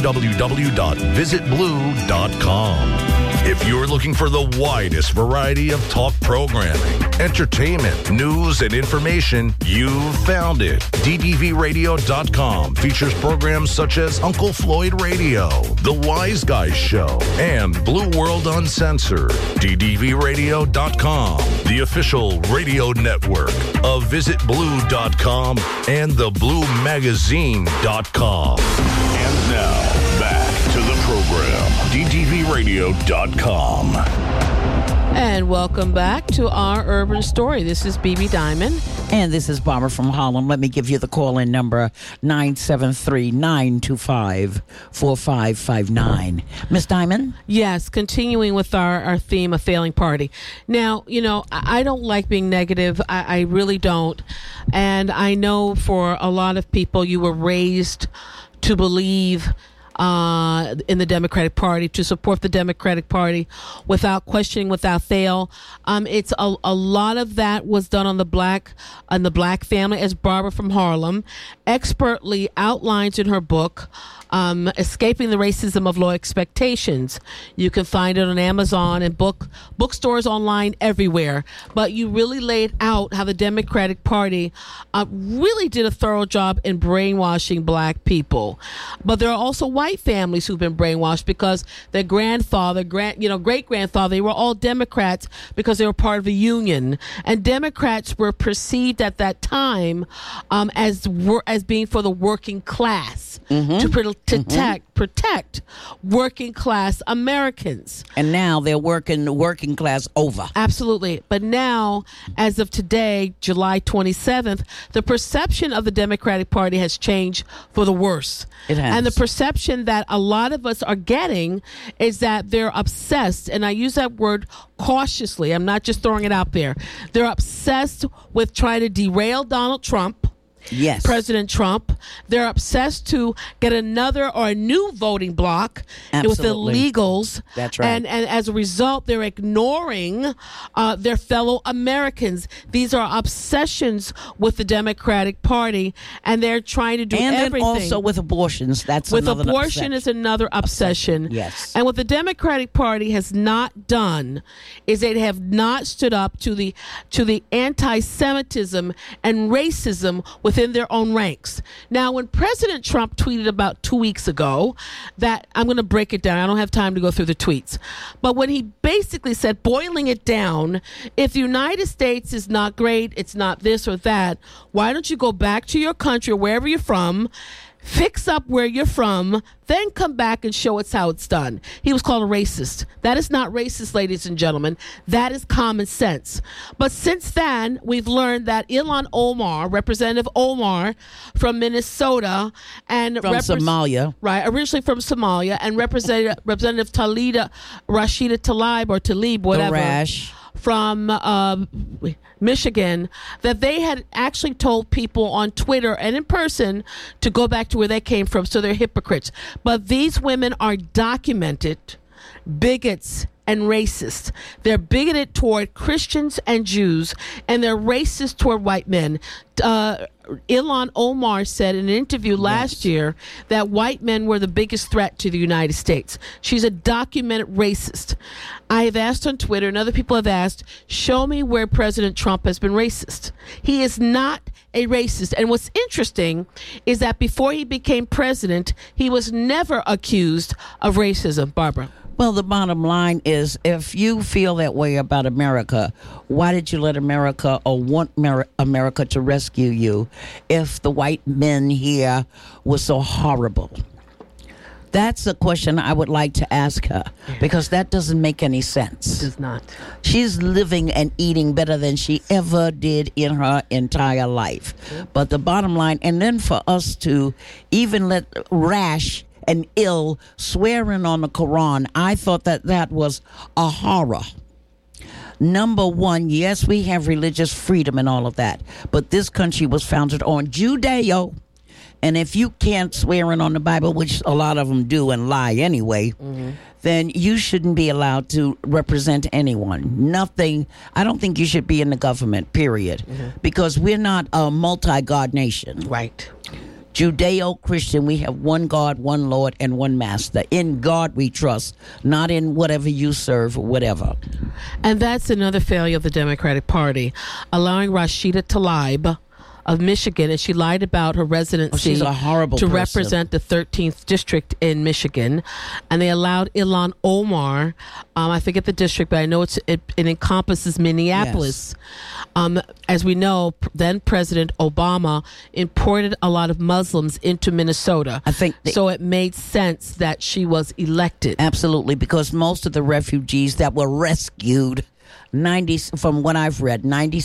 www.visitblue.com. If you're looking for the widest variety of talk programming, entertainment, news, and information, you've found it. DDVRadio.com features programs such as Uncle Floyd Radio, The Wise Guys Show, and Blue World Uncensored. DDVRadio.com, the official radio network of VisitBlue.com and TheBlueMagazine.com. And now, back to the program. DDVRadio.com. And welcome back to our urban story. This is BB Diamond. And this is Barbara from Harlem. Let me give you the call-in number, 973-925-4559. Miss Diamond? Yes, continuing with our theme of failing party. Now, I don't like being negative. I really don't. And I know for a lot of people, you were raised to believe in the Democratic Party, to support the Democratic Party without questioning, without fail. It's a lot of that was done on the black family, as Barbara from Harlem expertly outlines in her book, Escaping the Racism of Low Expectations. You can find it on Amazon and bookstores online everywhere. But you really laid out how the Democratic Party really did a thorough job in brainwashing black people. But there are also white families who've been brainwashed because their grandfather, great-grandfather, they were all Democrats because they were part of a union. And Democrats were perceived at that time as being for the working class, to protect working class Americans. And now they're working class over. Absolutely. But now, as of today, July 27th, the perception of the Democratic Party has changed for the worse. It has. And the perception that a lot of us are getting is that they're obsessed, and I use that word cautiously. I'm not just throwing it out there. They're obsessed with trying to derail Donald Trump. Yes. President Trump. They're obsessed to get another or a new voting bloc with illegals. That's right. And as a result, they're ignoring their fellow Americans. These are obsessions with the Democratic Party, and they're trying to do everything. And also with abortions. With abortion is another obsession. Yes. And what the Democratic Party has not done is they have not stood up to the anti-Semitism and racism within their own ranks. Now, when President Trump tweeted about 2 weeks ago that, I'm going to break it down, I don't have time to go through the tweets, but when he basically said, boiling it down, if the United States is not great, it's not this or that, why don't you go back to your country or wherever you're from, fix up where you're from, then come back and show us how it's done. He was called a racist. That is not racist, ladies and gentlemen. That is common sense. But since then, we've learned that Ilhan Omar, Representative Omar from Minnesota, and from Somalia. Right, originally from Somalia, and Representative Rashida Tlaib, or Tlaib, whatever. Rash. From Michigan, that they had actually told people on Twitter and in person to go back to where they came from, so they're hypocrites. But these women are documented bigots and racist. They're bigoted toward Christians and Jews, and they're racist toward white men. Ilhan Omar said in an interview last year that white men were the biggest threat to the United States. She's a documented racist. I have asked on Twitter, and other people have asked, show me where President Trump has been racist. He is not a racist. And what's interesting is that before he became president, he was never accused of racism. Barbara. Well, the bottom line is, if you feel that way about America, why did you let America or want America to rescue you if the white men here were so horrible? That's a question I would like to ask her, because that doesn't make any sense. It does not. She's living and eating better than she ever did in her entire life. But the bottom line, and then for us to even let rash and ill swearing on the Quran, I thought that was a horror. Number one, yes, we have religious freedom and all of that, but this country was founded on Judeo. And if you can't swear in on the Bible, which a lot of them do and lie anyway, then you shouldn't be allowed to represent anyone. Nothing. I don't think you should be in the government, period, because we're not a multi-God nation. Right. Judeo-Christian, we have one God, one Lord, and one Master. In God we trust, not in whatever you serve or whatever. And that's another failure of the Democratic Party, allowing Rashida Tlaib of Michigan, and she lied about her residency she's a horrible to person. represent the 13th district in Michigan, and they allowed Ilhan Omar, I forget the district, but I know it encompasses Minneapolis. Yes. As we know, then President Obama imported a lot of Muslims into Minnesota. I think so it made sense that she was elected. Absolutely, because most of the refugees that were rescued, from what I've read,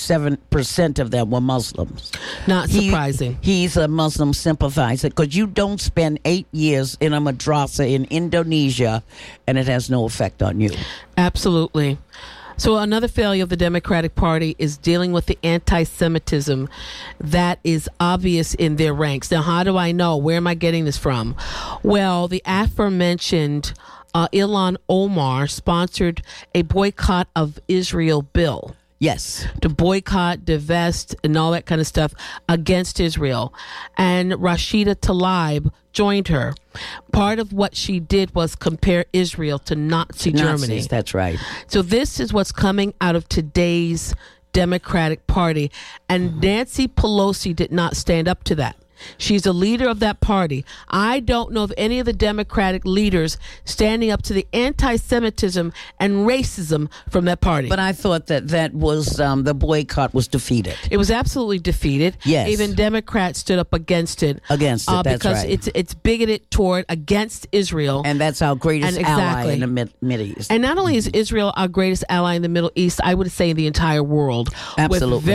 97% of them were Muslims. Not surprising. He's a Muslim sympathizer, because you don't spend 8 years in a madrasa in Indonesia and it has no effect on you. Absolutely. So another failure of the Democratic Party is dealing with the anti-Semitism that is obvious in their ranks. Now, how do I know? Where am I getting this from? Well, the aforementioned Ilhan Omar sponsored a boycott of Israel bill. Yes. To boycott, divest, and all that kind of stuff against Israel. And Rashida Tlaib joined her. Part of what she did was compare Israel to Nazi Germany. That's right. So this is what's coming out of today's Democratic Party. And Nancy Pelosi did not stand up to that. She's a leader of that party. I don't know of any of the Democratic leaders standing up to the anti-Semitism and racism from that party. But I thought that was the boycott was defeated. It was absolutely defeated. Yes. Even Democrats stood up against it. That's because right. it's bigoted against Israel. And that's our greatest ally in the Middle East. And not only is Israel our greatest ally in the Middle East, I would say in the entire world. Absolutely. With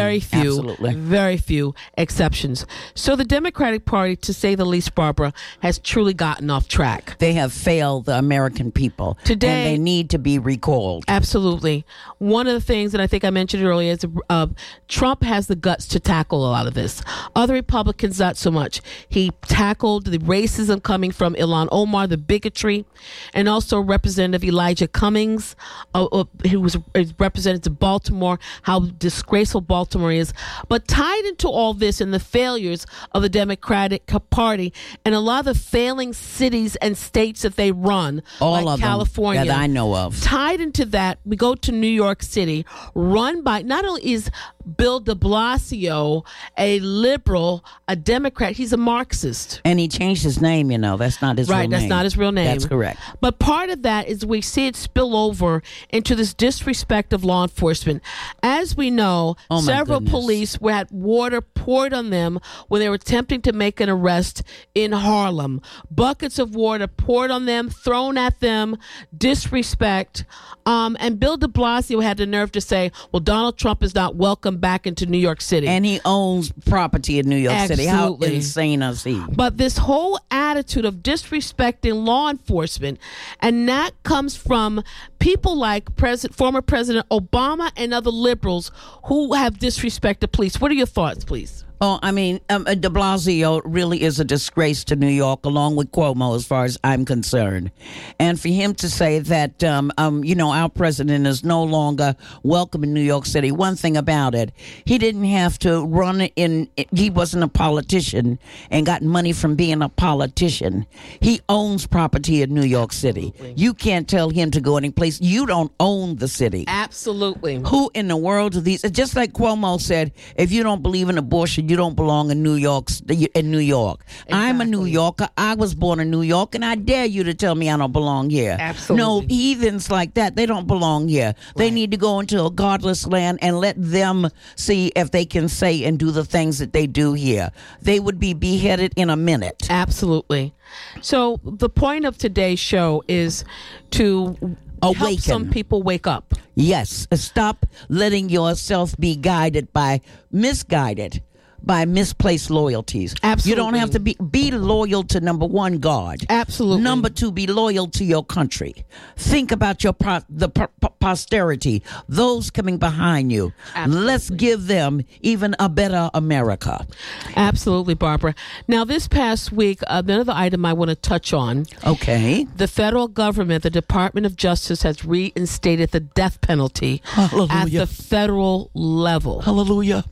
very few exceptions. So the Democratic Party, to say the least, Barbara, has truly gotten off track. They have failed the American people. Today, and they need to be recalled. Absolutely. One of the things, and I think I mentioned it earlier, is Trump has the guts to tackle a lot of this. Other Republicans, not so much. He tackled the racism coming from Ilhan Omar, the bigotry, and also Representative Elijah Cummings, who was Representative Baltimore, how disgraceful Baltimore is. But tied into all this and the failures of the Democratic Party and a lot of the failing cities and states that they run, all like of California, them that I know of. Tied into that, we go to New York City, run by, not only is Bill de Blasio a liberal, a Democrat, he's a Marxist. And he changed his name, that's not his real name. Right, that's not his real name. That's correct. But part of that is we see it spill over into this disrespect of law enforcement. As we know, several police had water poured on them when they were attempting to make an arrest in Harlem. Buckets of water poured on them, thrown at them, disrespect. And Bill de Blasio had the nerve to say, well, Donald Trump is not welcome back into New York City. And he owns property in New York City. How Absolutely. insane is he? But this whole attitude of disrespecting law enforcement, and that comes from people like former President Obama and other liberals who have disrespected police. What are your thoughts, please? Oh, I mean, de Blasio really is a disgrace to New York, along with Cuomo, as far as I'm concerned. And for him to say that, our president is no longer welcome in New York City, one thing about it, he didn't have to he wasn't a politician and got money from being a politician. He owns property in New York City. Absolutely. You can't tell him to go any place. You don't own the city. Absolutely. Who in the world are these? Just like Cuomo said, if you don't believe in abortion, you don't belong in New York. I'm a New Exactly. Yorker. I was born in New York, and I dare you to tell me I don't belong here. Absolutely. No, heathens like that, they don't belong here. They need to go into a godless land and let them see if they can say and do the things that they do here. They would be beheaded in a minute. Absolutely. So the point of today's show is to help Awaken. some people wake up. Yes, stop letting yourself be misguided by misplaced loyalties. Absolutely. You don't have to be loyal to, number one, God. Absolutely. Number two, be loyal to your country. Think about your posterity, those coming behind you. Absolutely. Let's give them even a better America. Absolutely, Barbara. Now, this past week, another item I want to touch on. Okay. The federal government, the Department of Justice, has reinstated the death penalty Hallelujah. at the federal level. Hallelujah.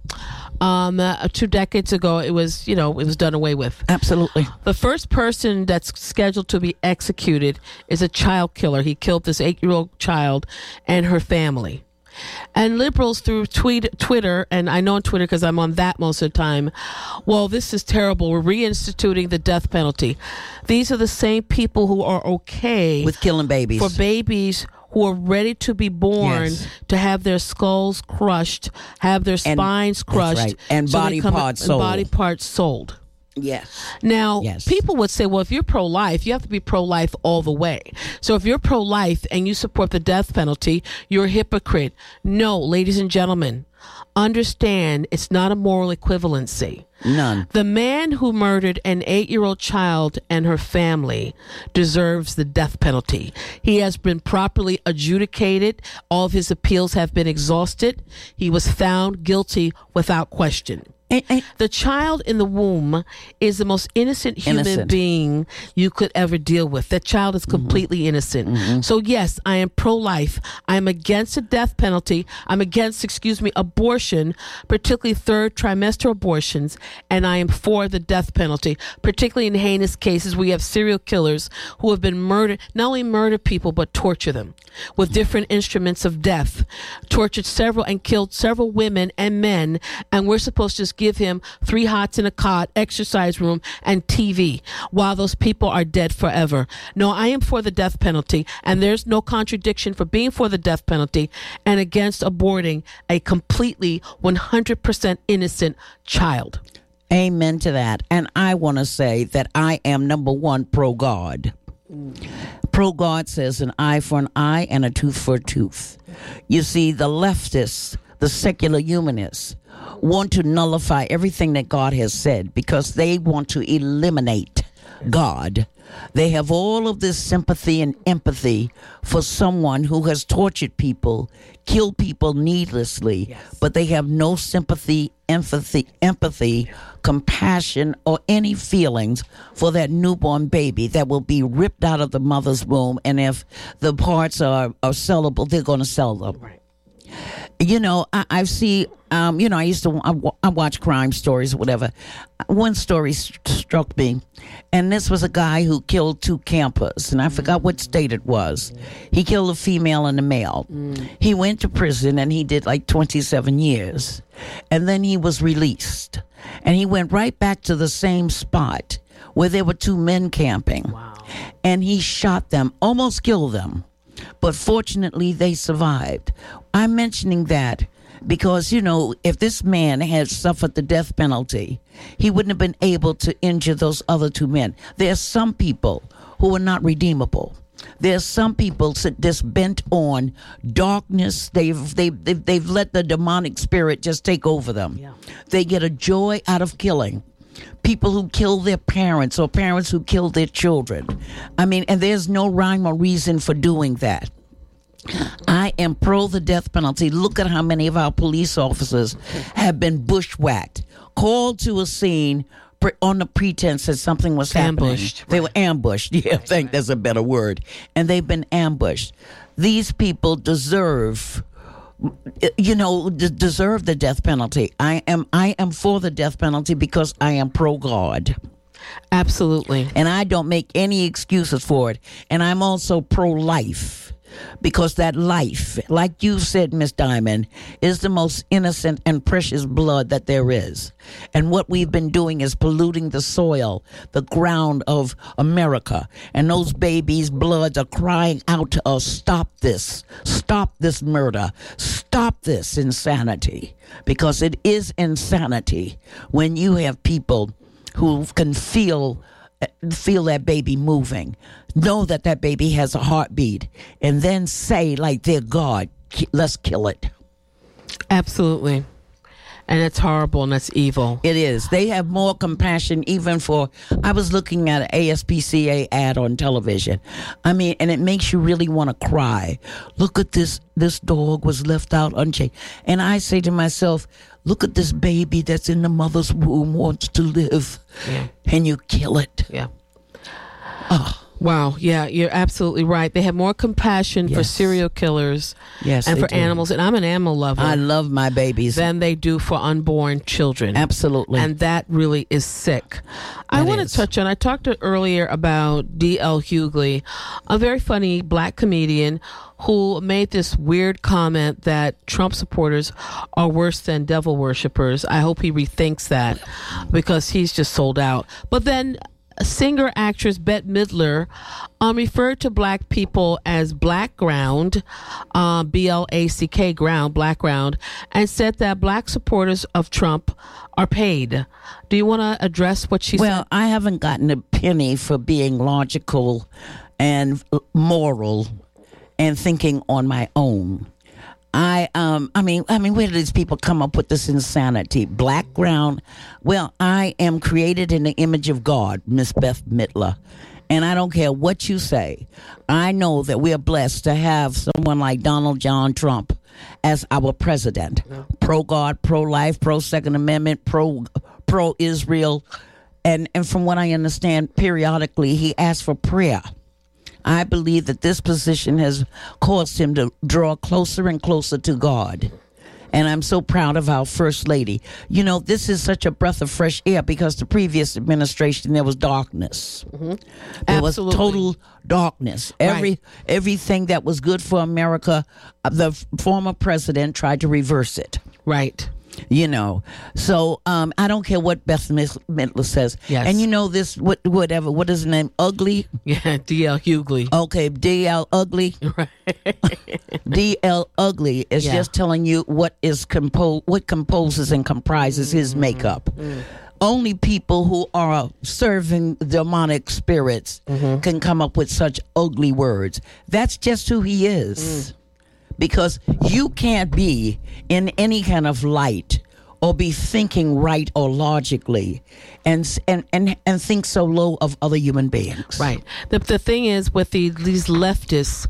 2 decades ago, it was done away with. Absolutely. The first person that's scheduled to be executed is a child killer. He killed this 8-year-old child and her family. And liberals through Twitter, and I know on Twitter because I'm on that most of the time, well, this is terrible. We're reinstituting the death penalty. These are the same people who are okay With killing babies. for babies who are ready to be born, Yes. to have their skulls crushed, have their spines that's crushed, right. And so they body come- parts and sold. body parts sold. Yes. Now, Yes. people would say, well, if you're pro-life, you have to be pro-life all the way. So if you're pro-life and you support the death penalty, you're a hypocrite. No, ladies and gentlemen, understand it's not a moral equivalency. None. The man who murdered an 8-year-old child and her family deserves the death penalty. He has been properly adjudicated. All of his appeals have been exhausted. He was found guilty without question. The child in the womb is the most innocent human Innocent. being you could ever deal with. That child is completely innocent. So yes, I am pro-life. I am against the death penalty. I'm against, abortion, particularly third trimester abortions, and I am for the death penalty, particularly in heinous cases where you have serial killers who have been murdered, not only murder people, but torture them with different instruments of death, tortured several and killed several women and men, and we're supposed to just give him 3 hots in a cot, exercise room, and TV while those people are dead forever. No, I am for the death penalty, and there's no contradiction for being for the death penalty and against aborting a completely 100% innocent child. Amen to that. And I want to say that I am, number one, pro-God. Pro-God says an eye for an eye and a tooth for a tooth. You see, the leftists, the secular humanists, want to nullify everything that God has said because they want to eliminate God. They have all of this sympathy and empathy for someone who has tortured people, killed people needlessly, but they have no sympathy, empathy, compassion, or any feelings for that newborn baby that will be ripped out of the mother's womb. And if the parts are sellable, they're going to sell them. Right. You know, I see, I used to, I watch crime stories or whatever. One story struck me, and this was a guy who killed 2 campers, and I forgot what state it was. He killed a female and a male. He went to prison, and he did like 27 years. And then he was released. And he went right back to the same spot where there were 2 men camping. Wow. And he shot them, almost killed them. But fortunately, they survived. I'm mentioning that because, if this man had suffered the death penalty, he wouldn't have been able to injure those other 2 men. There are some people who are not redeemable. There are some people that's bent on darkness. They've let the demonic spirit just take over them. Yeah. They get a joy out of killing. People who kill their parents or parents who kill their children. I mean, and there's no rhyme or reason for doing that. I am pro the death penalty. Look at how many of our police officers have been bushwhacked, called to a scene on the pretense that something was happening. Ambushed. They were ambushed. Yeah, I think that's a better word. And they've been ambushed. These people deserve the death penalty. I am for the death penalty because I am pro-God. Absolutely. And I don't make any excuses for it. And I'm also pro-life because that life, like you said, Miss Diamond, is the most innocent and precious blood that there is. And what we've been doing is polluting the soil, the ground of America. And those babies' bloods are crying out to us, stop this murder, stop this insanity. Because it is insanity when you have people who can feel that baby moving, know that that baby has a heartbeat, and then say like they're God, let's kill it. Absolutely. And it's horrible and that's evil. It is. They have more compassion even for, I was looking at an ASPCA ad on television. I mean, and it makes you really want to cry. Look at this dog was left out unchained. And I say to myself, look at this baby that's in the mother's womb, wants to live. Yeah. And you kill it. Yeah. Oh. Wow. Yeah, you're absolutely right. They have more compassion for Yes. serial killers Yes, and they for do. animals. And I'm an animal lover. I love my babies. than they do for unborn children. Absolutely. And that really is sick. I That want is. to touch on, I talked earlier about D.L. Hughley, a very funny black comedian who made this weird comment that Trump supporters are worse than devil worshippers. I hope he rethinks that because he's just sold out. But then singer actress Bette Midler referred to black people as blackground, BLACK ground, blackground, and said that black supporters of Trump are paid. Do you want to address what she Well, said? I haven't gotten a penny for being logical and moral and thinking on my own. I mean, where do these people come up with this insanity? Blackground. Well, I am created in the image of God, Miss Beth Midler. And I don't care what you say. I know that we are blessed to have someone like Donald John Trump as our president. Yeah. Pro-God, pro-life, pro-Second Amendment, pro-Israel. And from what I understand, periodically he asks for prayer. I believe that this position has caused him to draw closer and closer to God. And I'm so proud of our First Lady. You know, this is such a breath of fresh air because the previous administration, there was darkness. Mm-hmm. There was total darkness. Everything that was good for America, the former president tried to reverse it. Right. You know, so I don't care what Beth Midler says. Yes. And you know this, whatever, what is his name? Ugly? Yeah, D.L. Hughley. Okay, D.L. Ugly. Right. D.L. Ugly is just telling you what composes and comprises his makeup. Only people who are serving demonic spirits can come up with such ugly words. That's just who he is. Because you can't be in any kind of light or be thinking right or logically and think so low of other human beings. Right. The thing is with these leftists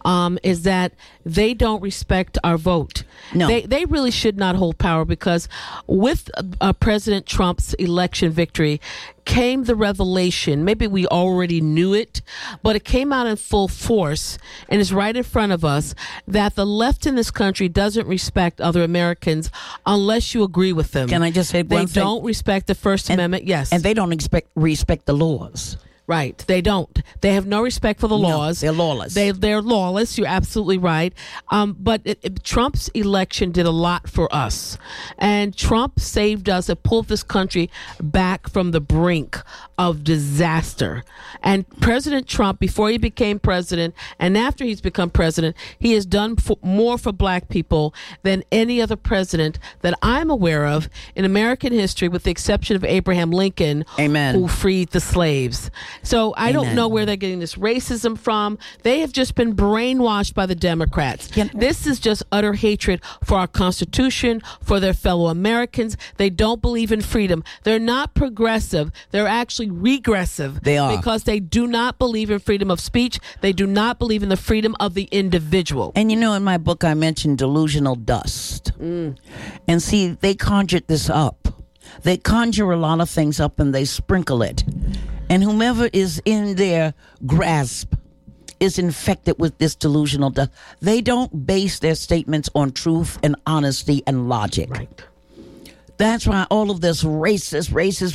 is that they don't respect our vote. No. They really should not hold power because with President Trump's election victory came the revelation. Maybe we already knew it, but it came out in full force and is right in front of us that the left in this country doesn't respect other Americans unless you agree with them. Can I just say one thing? They don't respect the First Amendment, yes. And they don't respect the laws. Right. They don't. They have no respect for the laws. They're lawless. They're lawless. You're absolutely right. But Trump's election did a lot for us. And Trump saved us and pulled this country back from the brink of disaster. And President Trump, before he became president and after he's become president, he has done more for black people than any other president that I'm aware of in American history, with the exception of Abraham Lincoln, Amen, who freed the slaves. So I don't know where they're getting this racism from. They have just been brainwashed by the Democrats. This is just utter hatred for our Constitution, for their fellow Americans. They don't believe in freedom. They're not progressive. They're actually regressive. They are. Because they do not believe in freedom of speech. They do not believe in the freedom of the individual. And you know, in my book, I mentioned delusional dust. And see, they conjured this up. They conjure a lot of things up and they sprinkle it. And whomever is in their grasp is infected with this delusional dust. They don't base their statements on truth and honesty and logic. Right. That's why all of this racist,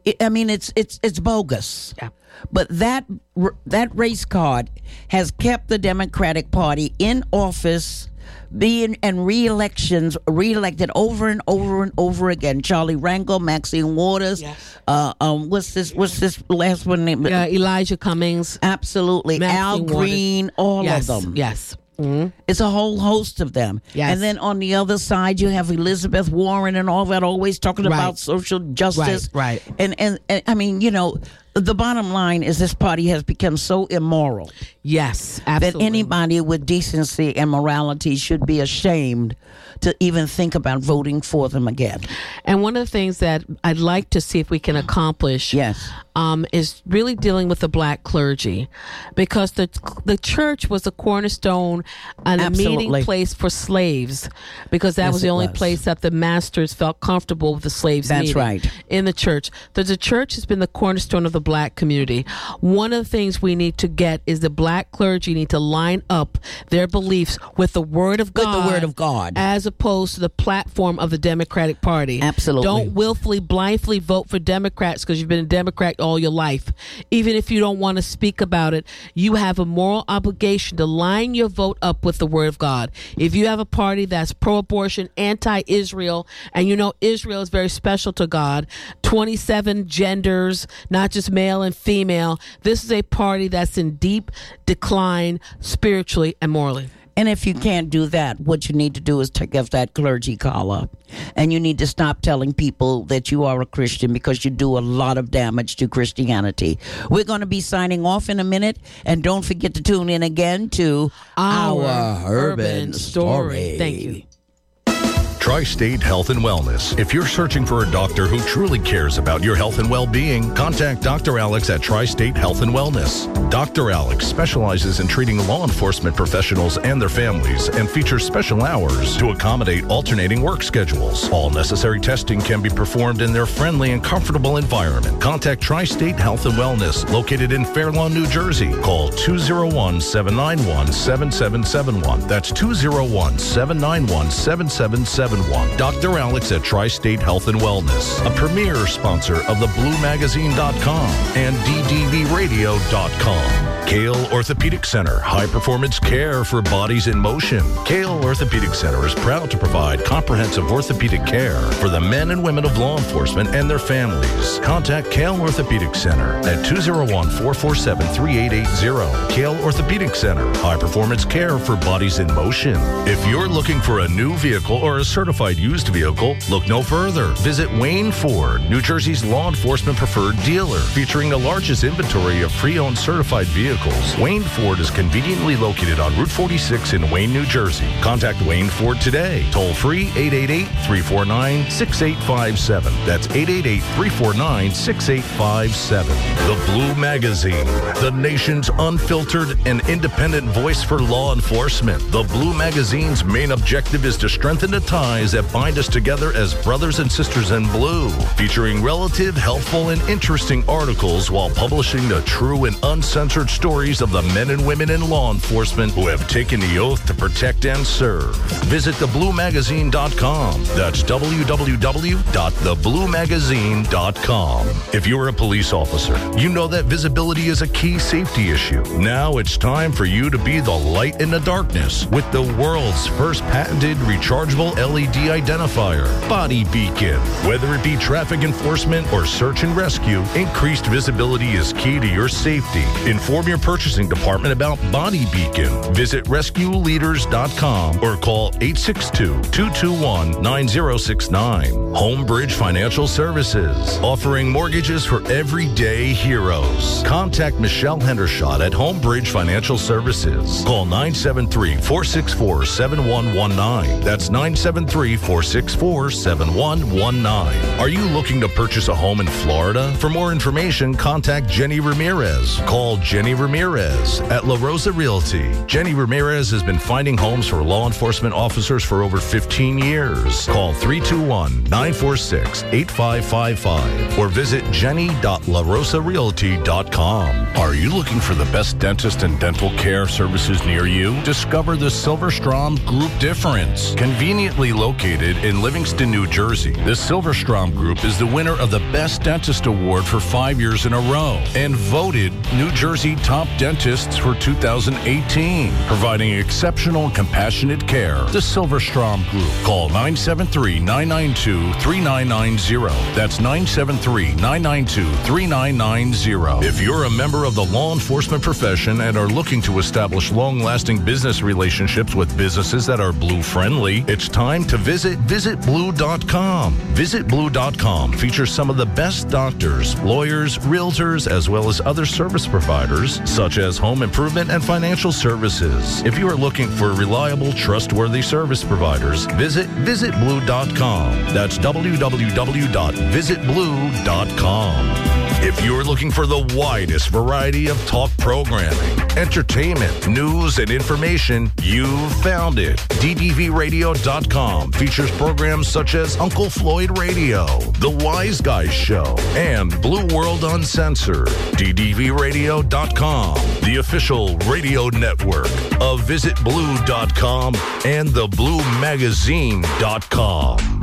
I mean, it's bogus. Yeah. But that race card has kept the Democratic Party in office, being and reelected over and over and over again. Charlie Rangel, Maxine Waters. Yes. What's this last one name? Elijah Cummings. Absolutely. Maxine Al Waters. Green, all Yes. of them. Yes. Mhm. It's a whole host of them. Yes. And then on the other side, you have Elizabeth Warren and all that, always talking Right. about social justice. Right. And I mean, the bottom line is this party has become so immoral Yes. that Absolutely. anybody with decency and morality should be ashamed to even think about voting for them again. And one of the things that I'd like to see if we can accomplish Yes. is really dealing with the black clergy, because the church was a cornerstone and a meeting Absolutely. place for slaves, because that Yes, was the it only was. place that the masters felt comfortable with the slaves That's meeting right. in the church. The church has been the cornerstone of the black community. One of the things we need to get is the black clergy need to line up their beliefs with the Word of With God. the Word of God. As opposed to the platform of the Democratic Party. Absolutely. Don't willfully, blindly vote for Democrats because you've been a Democrat all your life. Even if you don't want to speak about it, you have a moral obligation to line your vote up with the Word of God. If you have a party that's pro-abortion, anti-Israel, and you know Israel is very special to God, 27 genders, not just male and female, this is a party that's in deep decline spiritually and morally. And if you can't do that, what you need to do is take off that clergy collar. And you need to stop telling people that you are a Christian, because you do a lot of damage to Christianity. We're going to be signing off in a minute. And don't forget to tune in again to Our Urban Story. Thank you. Tri-State Health and Wellness. If you're searching for a doctor who truly cares about your health and well-being, contact Dr. Alex at Tri-State Health and Wellness. Dr. Alex specializes in treating law enforcement professionals and their families and features special hours to accommodate alternating work schedules. All necessary testing can be performed in their friendly and comfortable environment. Contact Tri-State Health and Wellness, located in Fair Lawn, New Jersey. Call 201-791-7771. That's 201-791-7771. Dr. Alex at Tri-State Health and Wellness, a premier sponsor of thebluemagazine.com and ddbradio.com. Kale Orthopedic Center, high-performance care for bodies in motion. Kale Orthopedic Center is proud to provide comprehensive orthopedic care for the men and women of law enforcement and their families. Contact Kale Orthopedic Center at 201-447-3880. Kale Orthopedic Center, high-performance care for bodies in motion. If you're looking for a new vehicle or a certified used vehicle, look no further. Visit Wayne Ford, New Jersey's law enforcement preferred dealer, featuring the largest inventory of pre-owned certified vehicles. Wayne Ford is conveniently located on Route 46 in Wayne, New Jersey. Contact Wayne Ford today. Toll free 888-349-6857. That's 888-349-6857. The Blue Magazine, the nation's unfiltered and independent voice for law enforcement. The Blue Magazine's main objective is to strengthen the ties that bind us together as brothers and sisters in blue, featuring relative, helpful, and interesting articles while publishing the true and uncensored stories of the men and women in law enforcement who have taken the oath to protect and serve. Visit thebluemagazine.com. That's www.thebluemagazine.com. If you're a police officer, you know that visibility is a key safety issue. Now it's time for you to be the light in the darkness with the world's first patented rechargeable LED identifier, Body Beacon. Whether it be traffic enforcement or search and rescue, increased visibility is key to your safety. Inform your purchasing department about Body Beacon. Visit rescueleaders.com or call 862-221-9069. Homebridge Financial Services, offering mortgages for everyday heroes. Contact Michelle Hendershot at Homebridge Financial Services. Call 973-464-7119. That's 973-464-7119. Are you looking to purchase a home in Florida? For more information, contact Jenny Ramirez. Call Jenny Ramirez at La Rosa Realty. Jenny Ramirez has been finding homes for law enforcement officers for over 15 years. Call 321-946-8555 or visit jenny.larosarealty.com. Are you looking for the best dentist and dental care services near you? Discover the Silverstrom Group difference. Conveniently located in Livingston, New Jersey, the Silverstrom Group is the winner of the Best Dentist Award for 5 years in a row and voted New Jersey Top Dentists for 2018, providing exceptional and compassionate care. The Silverstrom Group. Call 973-992-3990. That's 973-992-3990. If you're a member of the law enforcement profession and are looking to establish long-lasting business relationships with businesses that are Blue-friendly, it's time to visit visitblue.com. Visitblue.com features some of the best doctors, lawyers, realtors, as well as other service providers, such as home improvement and financial services. If you are looking for reliable, trustworthy service providers, visit visitblue.com. That's www.visitblue.com. If you're looking for the widest variety of talk programming, entertainment, news, and information, you've found it. DDVRadio.com features programs such as Uncle Floyd Radio, The Wise Guys Show, and Blue World Uncensored. DDVRadio.com, the official radio network of VisitBlue.com and TheBlueMagazine.com.